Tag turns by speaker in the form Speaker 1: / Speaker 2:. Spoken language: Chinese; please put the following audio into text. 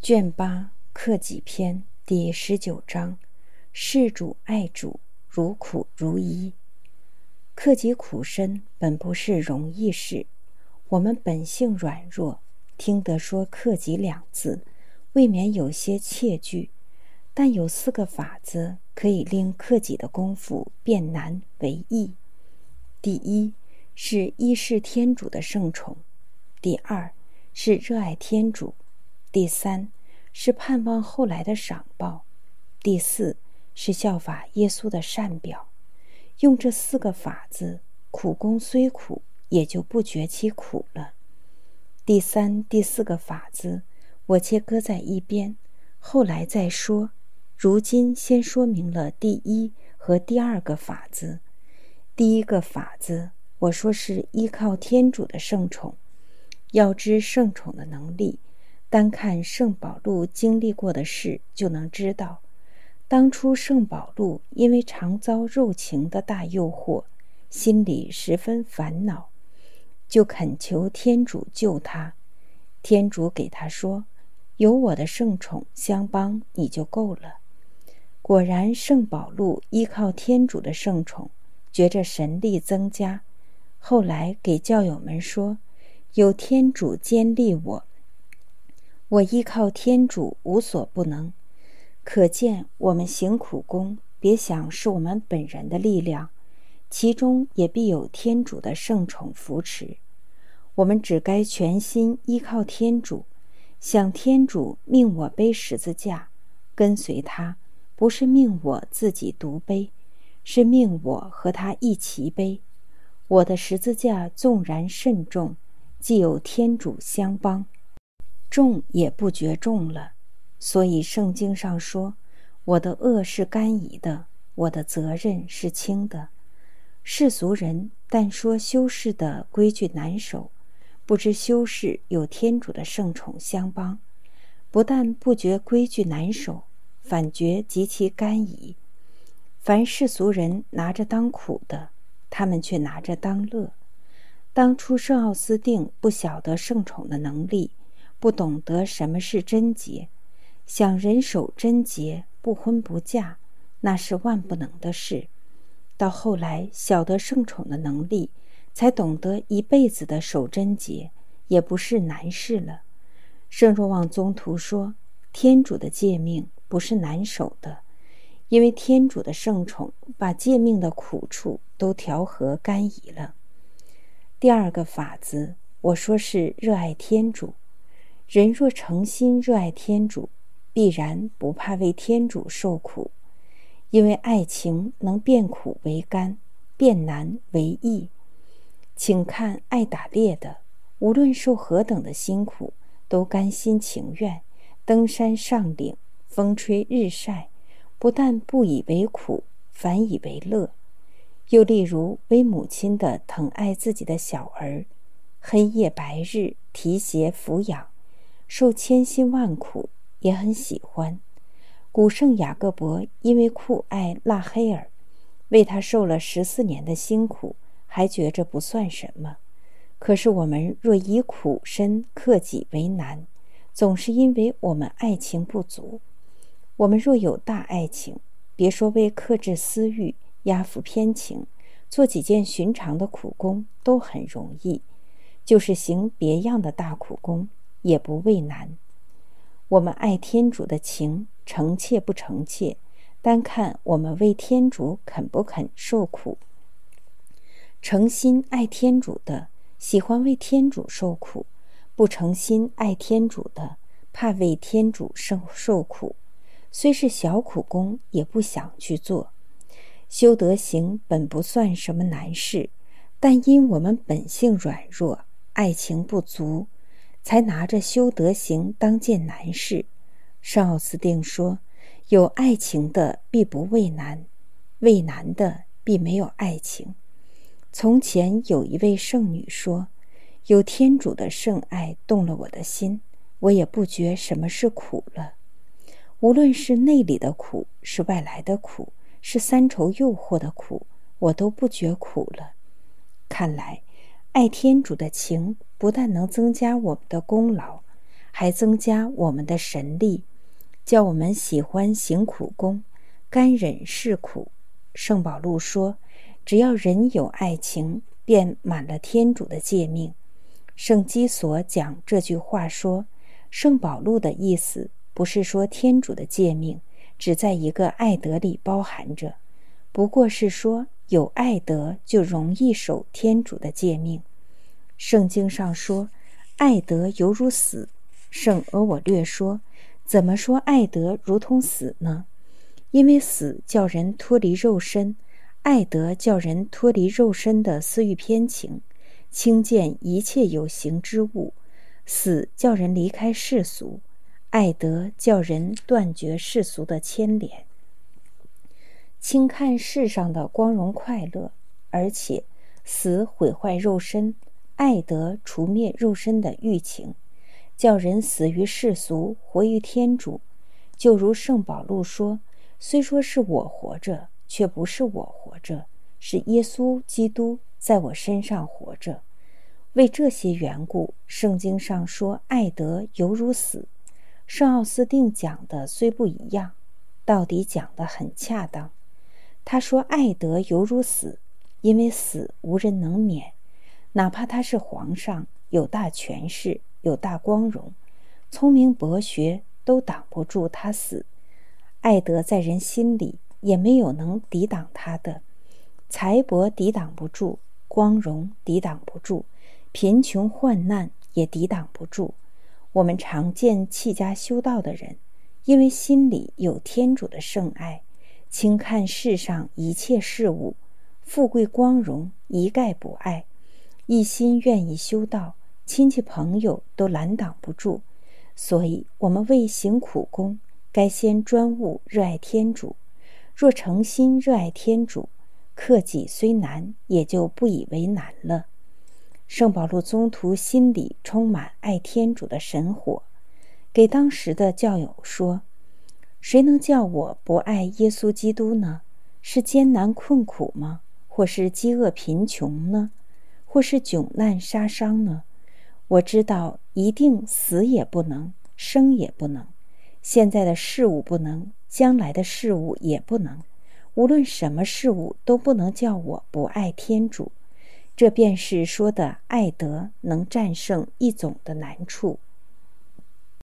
Speaker 1: 卷8克己篇第19章，事主爱主，如苦如衣。克己苦身本不是容易事，我们本性软弱，听得说克己2字，未免有些怯惧。但有4个法子可以令克己的功夫变难为易。第一是依侍天主的圣宠，第2是热爱天主，第3是盼望后来的赏报，第4是效法耶稣的善表。用这4个法子，苦功虽苦，也就不觉其苦了。第3、第4个法子，我且搁在一边，后来再说。如今先说明了第1和第2个法子。第1个法子，我说是依靠天主的圣宠。要知圣宠的能力，单看圣保禄经历过的事就能知道。当初圣保禄因为常遭肉情的大诱惑，心里十分烦恼，就恳求天主救他。天主给他说，有我的圣宠相帮，你就够了。果然圣保禄依靠天主的圣宠，觉着神力增加。后来给教友们说，有天主坚立我，我依靠天主无所不能。可见我们行苦功，别想是我们本人的力量，其中也必有天主的圣宠扶持。我们只该全心依靠天主，想天主命我背十字架，跟随他，不是命我自己独背，是命我和他一齐背。我的十字架纵然甚重，既有天主相帮，重也不觉重了。所以圣经上说，我的恶是甘饴的，我的责任是轻的。世俗人但说修士的规矩难守，不知修士有天主的圣宠相帮，不但不觉规矩难守，反觉极其甘饴。凡世俗人拿着当苦的，他们却拿着当乐。当初圣奥斯定不晓得圣宠的能力，不懂得什么是贞洁，想人守贞洁，不婚不嫁，那是万不能的事。到后来晓得圣宠的能力，才懂得一辈子的守贞洁也不是难事了。圣若望宗徒说，天主的诫命不是难守的，因为天主的圣宠把诫命的苦处都调和甘饴了。第2个法子，我说是热爱天主。人若诚心热爱天主，必然不怕为天主受苦，因为爱情能变苦为甘，变难为易。请看爱打猎的，无论受何等的辛苦，都甘心情愿，登山上岭，风吹日晒，不但不以为苦，反以为乐。又例如为母亲的疼爱自己的小儿，黑夜白日提携抚养，受千辛万苦，也很喜欢。古圣雅各伯因为酷爱拉黑尔，为他受了14年的辛苦，还觉着不算什么。可是我们若以苦身克己为难，总是因为我们爱情不足。我们若有大爱情，别说为克制私欲，压服偏情，做几件寻常的苦工都很容易，就是行别样的大苦工，也不畏难。我们爱天主的情诚切不诚切，单看我们为天主肯不肯受苦。诚心爱天主的，喜欢为天主受苦；不诚心爱天主的，怕为天主受苦，虽是小苦工也不想去做。修德行本不算什么难事，但因我们本性软弱，爱情不足，才拿着修德行当件难事。圣奥斯定说，有爱情的必不畏难，畏难的必没有爱情。从前有一位圣女说，有天主的圣爱动了我的心，我也不觉什么是苦了。无论是内里的苦，是外来的苦，是三愁诱惑的苦，我都不觉苦了。看来爱天主的情不但能增加我们的功劳， 还增加我们的神力，叫我们喜欢行苦功，甘忍世苦。圣保禄说，只要人有爱情，便满了天主的诫命。圣基索讲这句话说，圣保禄的意思不是说天主的诫命只在一个爱德里包含着，不过是说有爱德就容易守天主的诫命。圣经上说，爱德犹如死。圣俄我略说，怎么说爱德如同死呢？因为死叫人脱离肉身，爱德叫人脱离肉身的私欲偏情，轻贱一切有形之物。死叫人离开世俗，爱德叫人断绝世俗的牵连，轻看世上的光荣快乐。而且死毁坏肉身，爱德除灭肉身的欲情，叫人死于世俗，活于天主。就如圣保禄说，虽说是我活着，却不是我活着，是耶稣基督在我身上活着。为这些缘故，圣经上说爱德犹如死。圣奥斯定讲的虽不一样，到底讲得很恰当。他说爱德犹如死，因为死无人能免，哪怕他是皇上，有大权势，有大光荣，聪明博学，都挡不住他死。爱德在人心里也没有能抵挡他的，财帛抵挡不住，光荣抵挡不住，贫穷患难也抵挡不住。我们常见弃家修道的人，因为心里有天主的圣爱，轻看世上一切事物，富贵光荣一概不爱，一心愿意修道，亲戚朋友都拦挡不住。所以我们为行苦功，该先专务热爱天主。若诚心热爱天主，克己虽难，也就不以为难了。圣保禄宗徒心里充满爱天主的神火，给当时的教友说，谁能叫我不爱耶稣基督呢？是艰难困苦吗？或是饥饿贫穷呢？或是窘难杀伤呢？我知道一定死也不能，生也不能，现在的事物不能，将来的事物也不能，无论什么事物都不能叫我不爱天主。这便是说的爱德能战胜一种的难处。